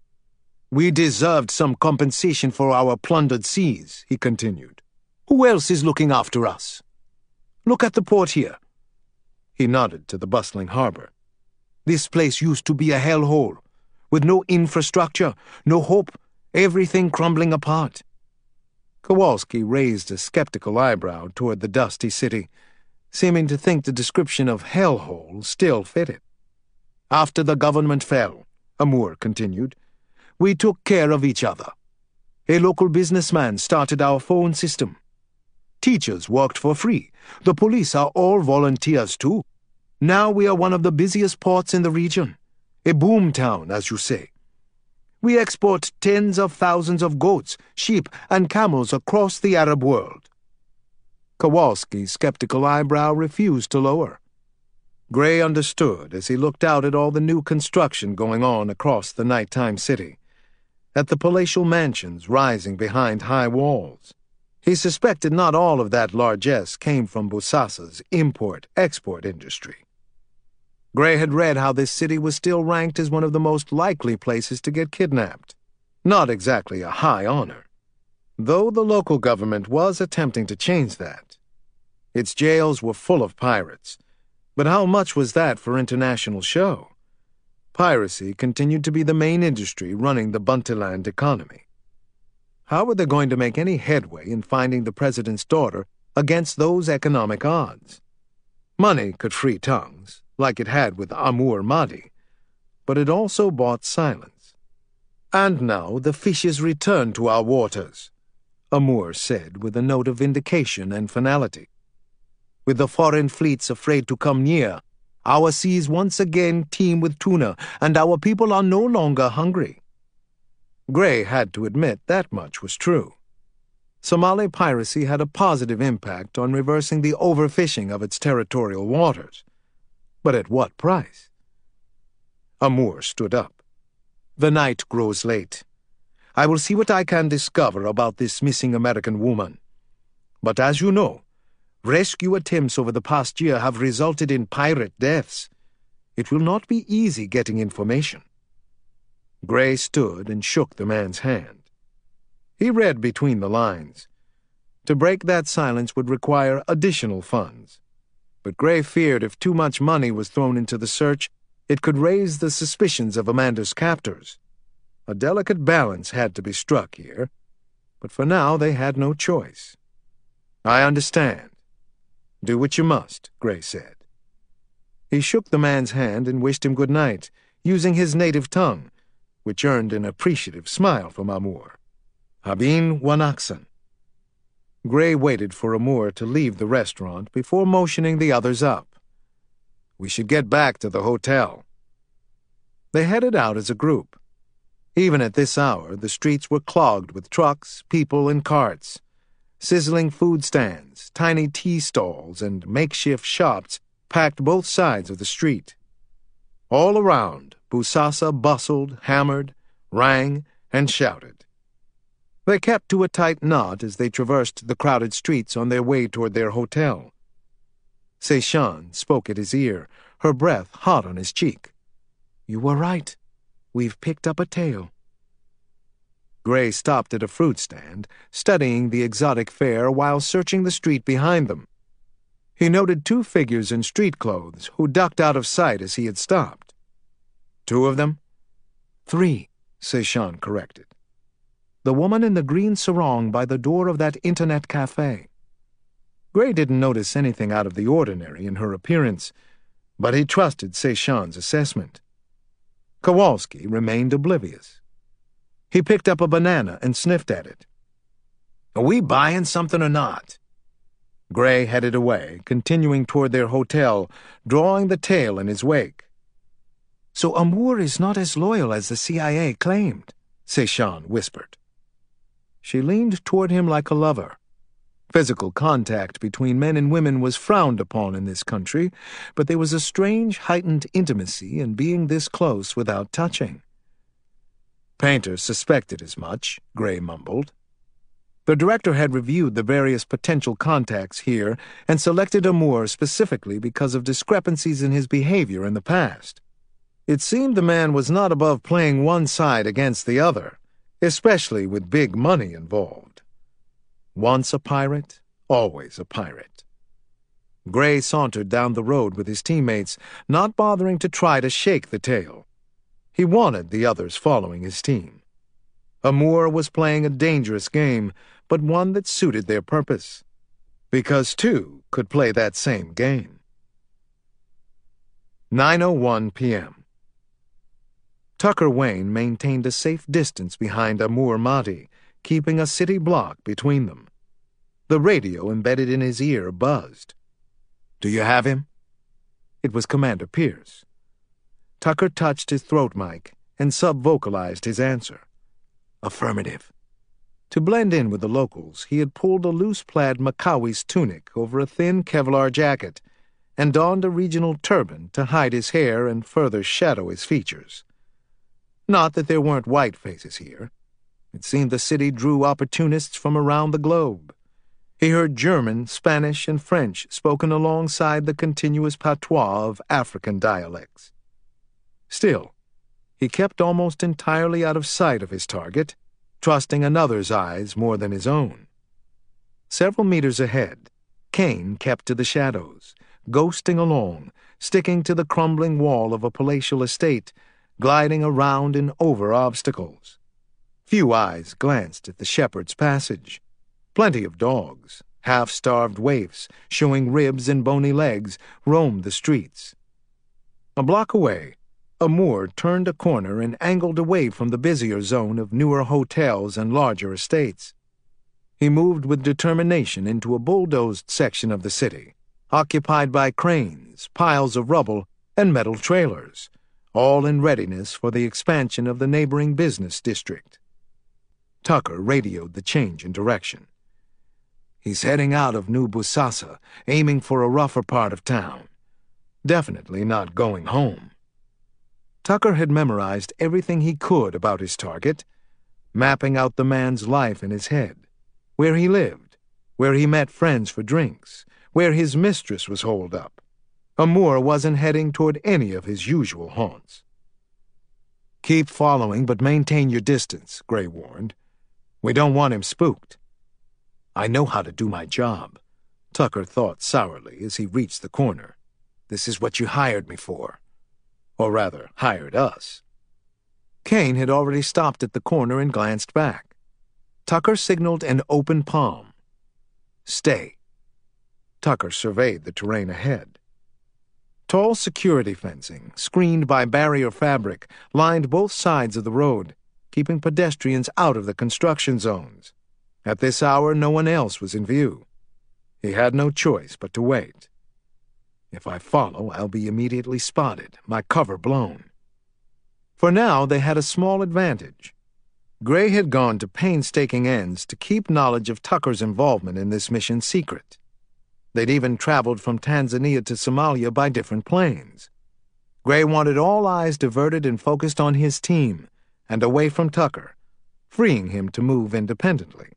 We deserved some compensation for our plundered seas, he continued. Who else is looking after us? Look at the port here. He nodded to the bustling harbor. This place used to be a hellhole, with no infrastructure, no hope, everything crumbling apart. Kowalski raised a skeptical eyebrow toward the dusty city, seeming to think the description of hellhole still fitted. After the government fell, Amur continued, we took care of each other. A local businessman started our phone system. Teachers worked for free. The police are all volunteers too. Now we are one of the busiest ports in the region. A boom town, as you say. We export tens of thousands of goats, sheep, and camels across the Arab world. Kowalski's skeptical eyebrow refused to lower. Gray understood as he looked out at all the new construction going on across the nighttime city, at the palatial mansions rising behind high walls. He suspected not all of that largesse came from Boussasa's import-export industry. Gray had read how this city was still ranked as one of the most likely places to get kidnapped. Not exactly a high honor, though the local government was attempting to change that. Its jails were full of pirates, but how much was that for international show? Piracy continued to be the main industry running the Bunteland economy. How were they going to make any headway in finding the president's daughter against those economic odds? Money could free tongues, like it had with Amur Mahdi, but it also bought silence. And now the fishes return to our waters, Amur said with a note of vindication and finality. With the foreign fleets afraid to come near, our seas once again teem with tuna, and our people are no longer hungry. Gray had to admit that much was true. Somali piracy had a positive impact on reversing the overfishing of its territorial waters. But at what price? Amur stood up. The night grows late. I will see what I can discover about this missing American woman. But as you know, rescue attempts over the past year have resulted in pirate deaths. It will not be easy getting information. Gray stood and shook the man's hand. He read between the lines. To break that silence would require additional funds. But Gray feared if too much money was thrown into the search, it could raise the suspicions of Amanda's captors. A delicate balance had to be struck here, but for now they had no choice. I understand. Do what you must, Gray said. He shook the man's hand and wished him good night, using his native tongue, which earned an appreciative smile from Amur. Habin Wanaksan. Gray waited for Amur to leave the restaurant before motioning the others up. We should get back to the hotel. They headed out as a group. Even at this hour, the streets were clogged with trucks, people, and carts. Sizzling food stands, tiny tea stalls, and makeshift shops packed both sides of the street. All around, Boussassa bustled, hammered, rang, and shouted. They kept to a tight knot as they traversed the crowded streets on their way toward their hotel. Seishan spoke at his ear, her breath hot on his cheek. You were right. We've picked up a tail. Gray stopped at a fruit stand, studying the exotic fare while searching the street behind them. He noted two figures in street clothes who ducked out of sight as he had stopped. Two of them? Three, Seishan corrected. The woman in the green sarong by the door of that internet cafe. Gray didn't notice anything out of the ordinary in her appearance, but he trusted Seishan's assessment. Kowalski remained oblivious. He picked up a banana and sniffed at it. Are we buying something or not? Gray headed away, continuing toward their hotel, drawing the tail in his wake. So Amour is not as loyal as the C I A claimed, Seishan whispered. She leaned toward him like a lover. Physical contact between men and women was frowned upon in this country, but there was a strange heightened intimacy in being this close without touching. Painter suspected as much, Gray mumbled. The director had reviewed the various potential contacts here and selected Amour specifically because of discrepancies in his behavior in the past. It seemed the man was not above playing one side against the other, especially with big money involved. Once a pirate, always a pirate. Gray sauntered down the road with his teammates, not bothering to try to shake the tail. He wanted the others following his team. Amour was playing a dangerous game, but one that suited their purpose, because two could play that same game. nine oh one p m Tucker Wayne maintained a safe distance behind Amour Mahdi, keeping a city block between them. The radio embedded in his ear buzzed. Do you have him? It was Commander Pierce. Tucker touched his throat mic and sub-vocalized his answer. Affirmative. To blend in with the locals, he had pulled a loose-plaid Makawis tunic over a thin Kevlar jacket and donned a regional turban to hide his hair and further shadow his features. Not that there weren't white faces here. It seemed the city drew opportunists from around the globe. He heard German, Spanish, and French spoken alongside the continuous patois of African dialects. Still, he kept almost entirely out of sight of his target, trusting another's eyes more than his own. Several meters ahead, Kane kept to the shadows, ghosting along, sticking to the crumbling wall of a palatial estate, gliding around and over obstacles. Few eyes glanced at the shepherd's passage. Plenty of dogs, half-starved waifs, showing ribs and bony legs, roamed the streets. A block away, Amour turned a corner and angled away from the busier zone of newer hotels and larger estates. He moved with determination into a bulldozed section of the city, occupied by cranes, piles of rubble, and metal trailers, all in readiness for the expansion of the neighboring business district. Tucker radioed the change in direction. He's heading out of New Busasa, aiming for a rougher part of town. Definitely not going home. Tucker had memorized everything he could about his target, mapping out the man's life in his head, where he lived, where he met friends for drinks, where his mistress was holed up. Amour wasn't heading toward any of his usual haunts. Keep following, but maintain your distance, Gray warned. We don't want him spooked. I know how to do my job, Tucker thought sourly as he reached the corner. This is what you hired me for. Or rather, hired us. Kane had already stopped at the corner and glanced back. Tucker signaled an open palm. Stay. Tucker surveyed the terrain ahead. Tall security fencing, screened by barrier fabric, lined both sides of the road, keeping pedestrians out of the construction zones. At this hour, no one else was in view. He had no choice but to wait. If I follow, I'll be immediately spotted, my cover blown. For now, they had a small advantage. Gray had gone to painstaking ends to keep knowledge of Tucker's involvement in this mission secret. They'd even traveled from Tanzania to Somalia by different planes. Gray wanted all eyes diverted and focused on his team, and away from Tucker, freeing him to move independently.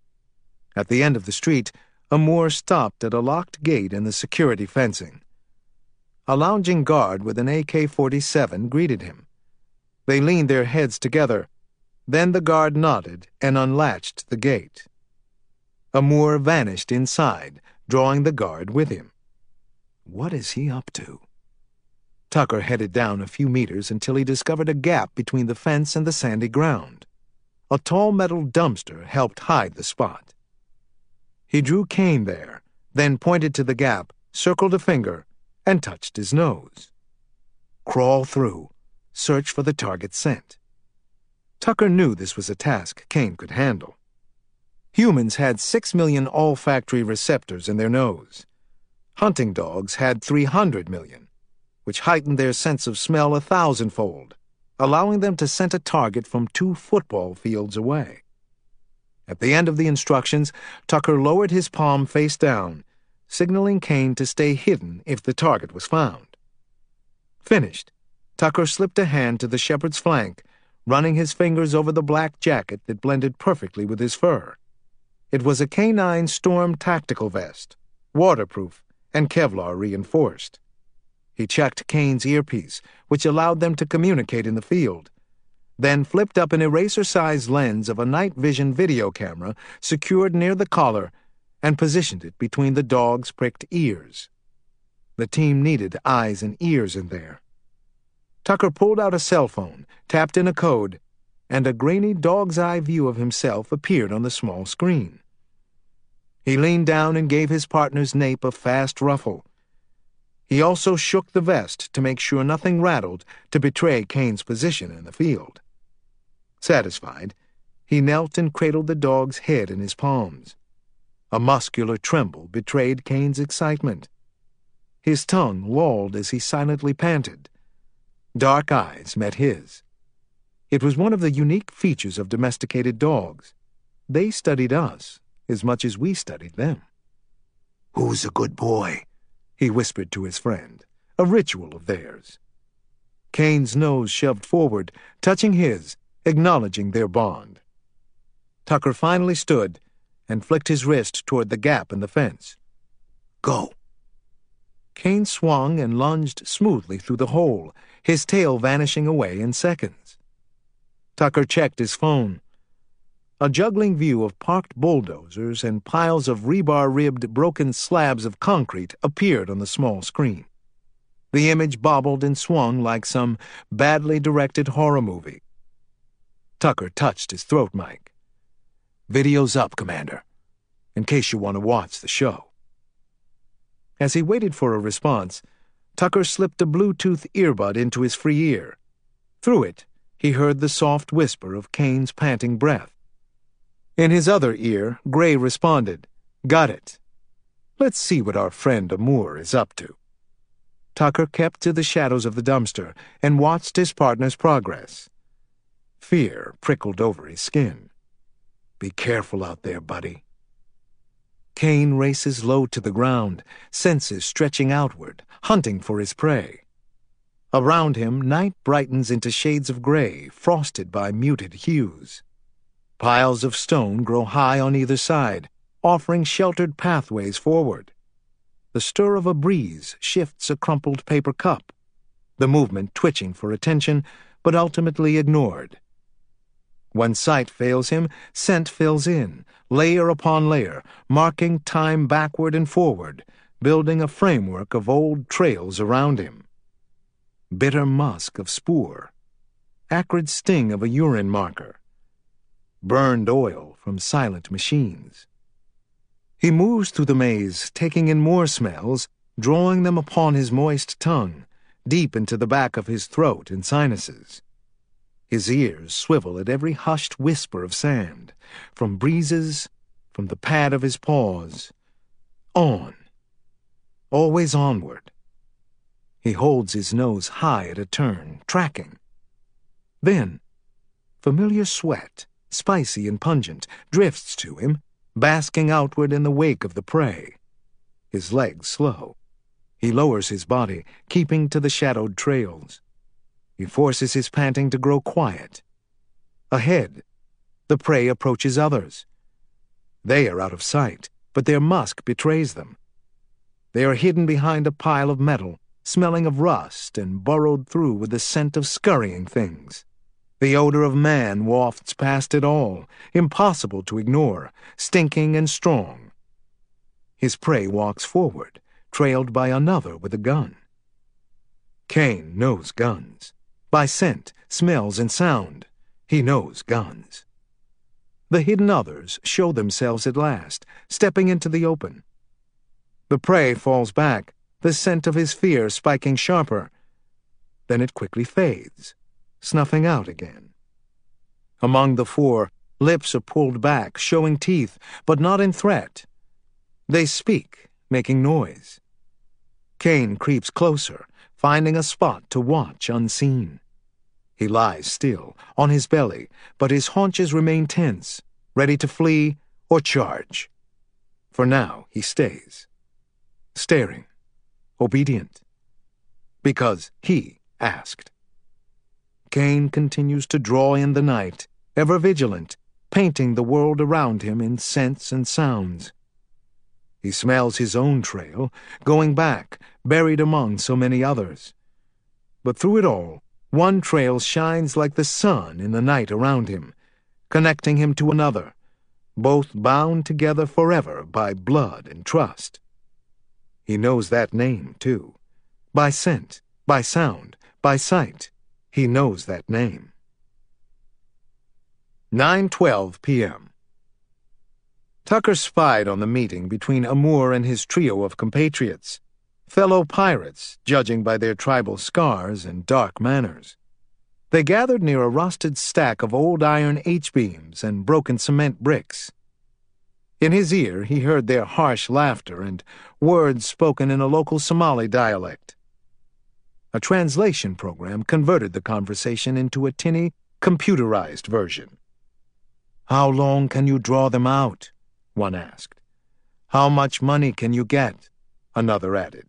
At the end of the street, Amour stopped at a locked gate in the security fencing. A lounging guard with an A K forty-seven greeted him. They leaned their heads together. Then the guard nodded and unlatched the gate. Amour vanished inside, drawing the guard with him. What is he up to? Tucker headed down a few meters until he discovered a gap between the fence and the sandy ground. A tall metal dumpster helped hide the spot. He drew Kane there, then pointed to the gap, circled a finger, and touched his nose. Crawl through, search for the target scent. Tucker knew this was a task Kane could handle. Humans had six million olfactory receptors in their nose. Hunting dogs had three hundred million, which heightened their sense of smell a thousandfold, allowing them to scent a target from two football fields away. At the end of the instructions, Tucker lowered his palm face down, signaling Kane to stay hidden if the target was found. Finished, Tucker slipped a hand to the shepherd's flank, running his fingers over the black jacket that blended perfectly with his fur. It was a canine Storm tactical vest, waterproof and Kevlar reinforced. He checked Kane's earpiece, which allowed them to communicate in the field, then flipped up an eraser-sized lens of a night vision video camera secured near the collar and positioned it between the dog's pricked ears. The team needed eyes and ears in there. Tucker pulled out a cell phone, tapped in a code, and a grainy dog's-eye view of himself appeared on the small screen. He leaned down and gave his partner's nape a fast ruffle. He also shook the vest to make sure nothing rattled to betray Kane's position in the field. Satisfied, he knelt and cradled the dog's head in his palms. A muscular tremble betrayed Kane's excitement. His tongue lolled as he silently panted. Dark eyes met his. It was one of the unique features of domesticated dogs. They studied us as much as we studied them. "Who's a good boy?" he whispered to his friend, a ritual of theirs. Kane's nose shoved forward, touching his, acknowledging their bond. Tucker finally stood and flicked his wrist toward the gap in the fence. "Go." Kane swung and lunged smoothly through the hole, his tail vanishing away in seconds. Tucker checked his phone. A juggling view of parked bulldozers and piles of rebar-ribbed broken slabs of concrete appeared on the small screen. The image bobbled and swung like some badly directed horror movie. Tucker touched his throat mic. "Video's up, Commander, in case you want to watch the show." As he waited for a response, Tucker slipped a Bluetooth earbud into his free ear. Through it, he heard the soft whisper of Kane's panting breath. In his other ear, Gray responded, "Got it. Let's see what our friend Amour is up to." Tucker kept to the shadows of the dumpster and watched his partner's progress. Fear prickled over his skin. "Be careful out there, buddy." Kane races low to the ground, senses stretching outward, hunting for his prey. Around him, night brightens into shades of gray, frosted by muted hues. Piles of stone grow high on either side, offering sheltered pathways forward. The stir of a breeze shifts a crumpled paper cup, the movement twitching for attention, but ultimately ignored. When sight fails him, scent fills in, layer upon layer, marking time backward and forward, building a framework of old trails around him. Bitter musk of spoor, acrid sting of a urine marker, burned oil from silent machines. He moves through the maze, taking in more smells, drawing them upon his moist tongue, deep into the back of his throat and sinuses. His ears swivel at every hushed whisper of sand, from breezes, from the pad of his paws. On. Always onward. He holds his nose high at a turn, tracking. Then, familiar sweat, spicy and pungent, drifts to him, basking outward in the wake of the prey. His legs slow. He lowers his body, keeping to the shadowed trails. He forces his panting to grow quiet. Ahead, the prey approaches others. They are out of sight, but their musk betrays them. They are hidden behind a pile of metal, smelling of rust and burrowed through with the scent of scurrying things. The odor of man wafts past it all, impossible to ignore, stinking and strong. His prey walks forward, trailed by another with a gun. Kane knows guns. By scent, smells, and sound, he knows guns. The hidden others show themselves at last, stepping into the open. The prey falls back, the scent of his fear spiking sharper. Then it quickly fades, snuffing out again. Among the four, lips are pulled back, showing teeth, but not in threat. They speak, making noise. Kane creeps closer, finding a spot to watch unseen. He lies still, on his belly, but his haunches remain tense, ready to flee or charge. For now, he stays, staring, obedient, because he asked. Kane continues to draw in the night, ever vigilant, painting the world around him in scents and sounds. He smells his own trail, going back, buried among so many others. But through it all, one trail shines like the sun in the night around him, connecting him to another, both bound together forever by blood and trust. He knows that name, too. By scent, by sound, by sight, he knows that name. nine twelve p m Tucker spied on the meeting between Amur and his trio of compatriots, fellow pirates, judging by their tribal scars and dark manners. They gathered near a rusted stack of old iron H-beams and broken cement bricks. In his ear he heard their harsh laughter and words spoken in a local Somali dialect. A translation program converted the conversation into a tinny, computerized version. "How long can you draw them out?" one asked. "How much money can you get?" another added.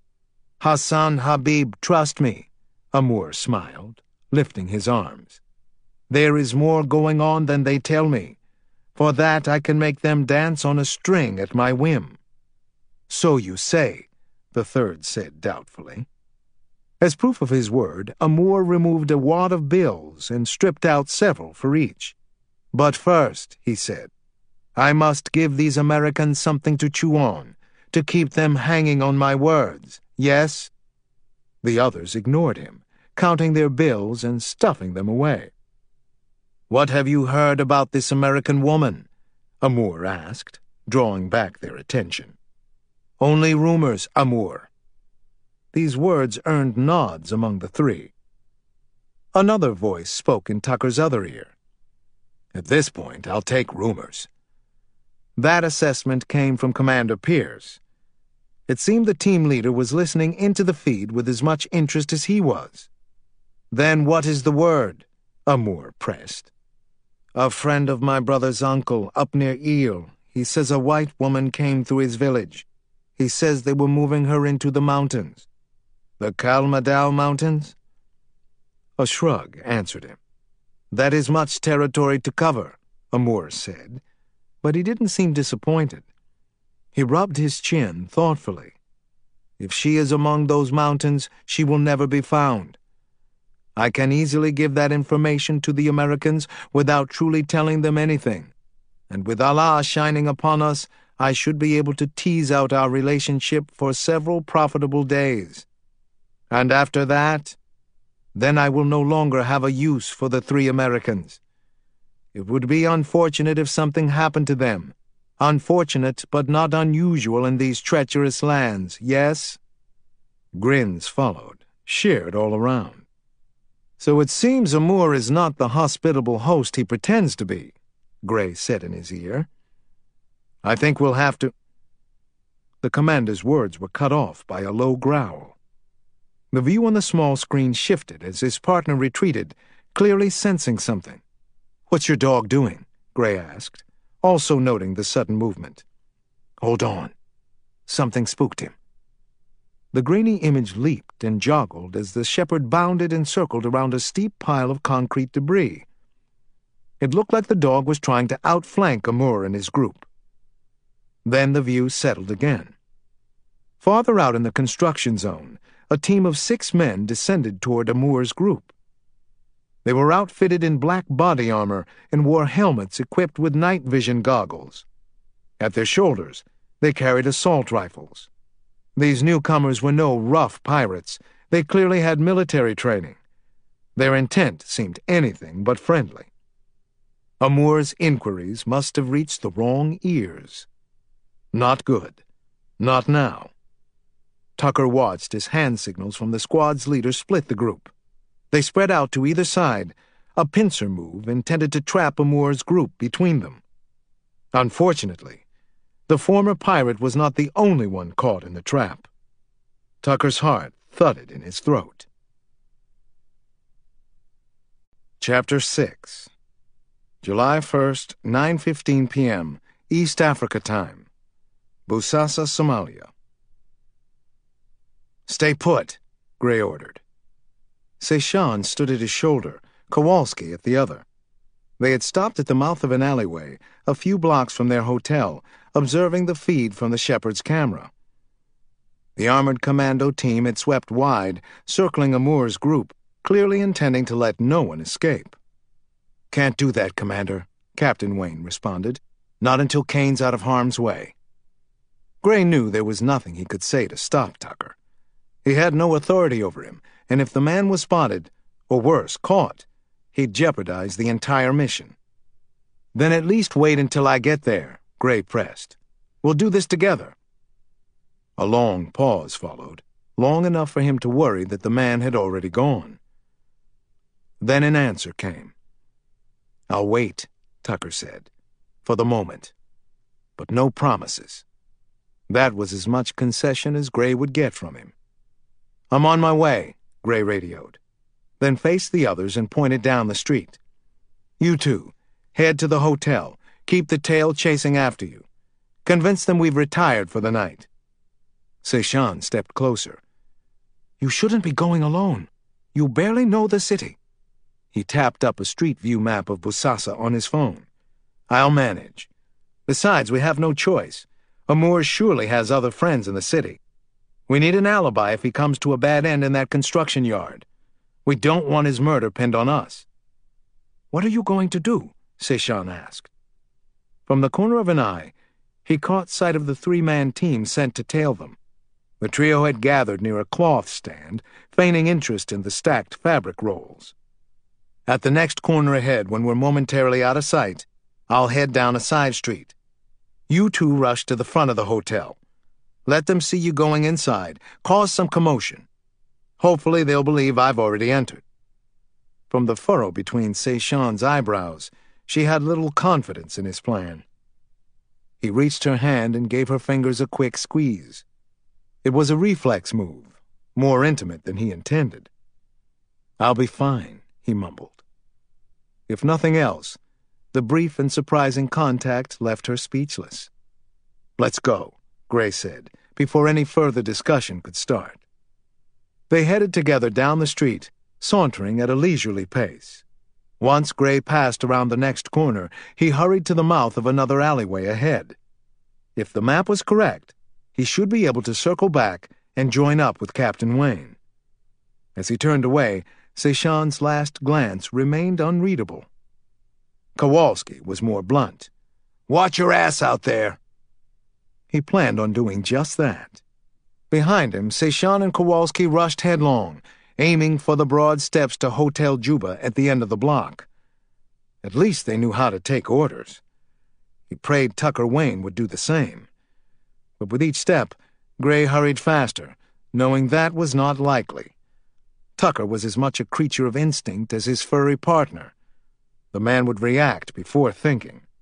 "Hassan Habib, trust me," Amur smiled, lifting his arms. "There is more going on than they tell me. For that I can make them dance on a string at my whim." "So you say," the third said doubtfully. As proof of his word, Amur removed a wad of bills and stripped out several for each. "But first," he said, "I must give these Americans something to chew on, to keep them hanging on my words, yes?" The others ignored him, counting their bills and stuffing them away. "What have you heard about this American woman?" Amur asked, drawing back their attention. "Only rumors, Amur." These words earned nods among the three. Another voice spoke in Tucker's other ear. "At this point, I'll take rumors." That assessment came from Commander Pierce. It seemed the team leader was listening into the feed with as much interest as he was. "Then what is the word?" Amur pressed. "A friend of my brother's uncle, up near Eel. He says a white woman came through his village. He says they were moving her into the mountains." "The Kalmadao Mountains?" A shrug answered him. "That is much territory to cover," Amur said, but he didn't seem disappointed. He rubbed his chin thoughtfully. "If she is among those mountains, she will never be found. I can easily give that information to the Americans without truly telling them anything, and with Allah shining upon us, I should be able to tease out our relationship for several profitable days. And after that, then I will no longer have a use for the three Americans. It would be unfortunate if something happened to them. Unfortunate, but not unusual in these treacherous lands, yes?" Grins followed, shared all around. "So it seems Amur is not the hospitable host he pretends to be," Gray said in his ear. "I think we'll have to—" The commander's words were cut off by a low growl. The view on the small screen shifted as his partner retreated, clearly sensing something. "What's your dog doing?" Gray asked, also noting the sudden movement. "Hold on." Something spooked him. The grainy image leaped and joggled as the shepherd bounded and circled around a steep pile of concrete debris. It looked like the dog was trying to outflank Amur and his group. Then the view settled again. Farther out in the construction zone, a team of six men descended toward Amur's group. They were outfitted in black body armor and wore helmets equipped with night vision goggles. At their shoulders, they carried assault rifles. These newcomers were no rough pirates, They clearly had military training. Their intent seemed anything but friendly. Amour's inquiries must have reached the wrong ears. Not good. Not now. Tucker watched as hand signals from the squad's leader split the group. They spread out to either side, a pincer move intended to trap Amour's group between them. Unfortunately, the former pirate was not the only one caught in the trap. Tucker's heart thudded in his throat. Chapter six. July first, nine fifteen p m East Africa Time. Bosasa, Somalia. "Stay put," Gray ordered. Seshan stood at his shoulder, Kowalski at the other. They had stopped at the mouth of an alleyway, a few blocks from their hotel, observing the feed from the shepherd's camera. The armored commando team had swept wide, circling Amour's group, clearly intending to let no one escape. "Can't do that, Commander," Captain Wayne responded. "Not until Kane's out of harm's way." Gray knew there was nothing he could say to stop Tucker. He had no authority over him, and if the man was spotted, or worse, caught, he'd jeopardize the entire mission. "Then at least wait until I get there," Gray pressed. "We'll do this together." A long pause followed, long enough for him to worry that the man had already gone. Then an answer came. "I'll wait," Tucker said, "for the moment. But no promises." That was as much concession as Gray would get from him. "I'm on my way," Gray radioed, then faced the others and pointed down the street. "You two, head to the hotel. Keep the tail chasing after you. Convince them we've retired for the night." Seshan stepped closer. "You shouldn't be going alone. You barely know the city." He tapped up a street view map of Bosasa on his phone. "I'll manage. Besides, we have no choice. Amour surely has other friends in the city. We need an alibi if he comes to a bad end in that construction yard. We don't want his murder pinned on us." "What are you going to do?" Seshan asked. From the corner of an eye, he caught sight of the three-man team sent to tail them. The trio had gathered near a cloth stand, feigning interest in the stacked fabric rolls. "At the next corner ahead, when we're momentarily out of sight, I'll head down a side street. You two rush to the front of the hotel. Let them see you going inside. Cause some commotion. Hopefully they'll believe I've already entered." From the furrow between Seshan's eyebrows, she had little confidence in his plan. He reached her hand and gave her fingers a quick squeeze. It was a reflex move, more intimate than he intended. "I'll be fine," he mumbled. If nothing else, the brief and surprising contact left her speechless. "Let's go," Gray said, before any further discussion could start. They headed together down the street, sauntering at a leisurely pace. Once Gray passed around the next corner, he hurried to the mouth of another alleyway ahead. If the map was correct, he should be able to circle back and join up with Captain Wayne. As he turned away, Seshan's last glance remained unreadable. Kowalski was more blunt. "Watch your ass out there." He planned on doing just that. Behind him, Seshan and Kowalski rushed headlong, aiming for the broad steps to Hotel Juba at the end of the block. At least they knew how to take orders. He prayed Tucker Wayne would do the same. But with each step, Gray hurried faster, knowing that was not likely. Tucker was as much a creature of instinct as his furry partner. The man would react before thinking.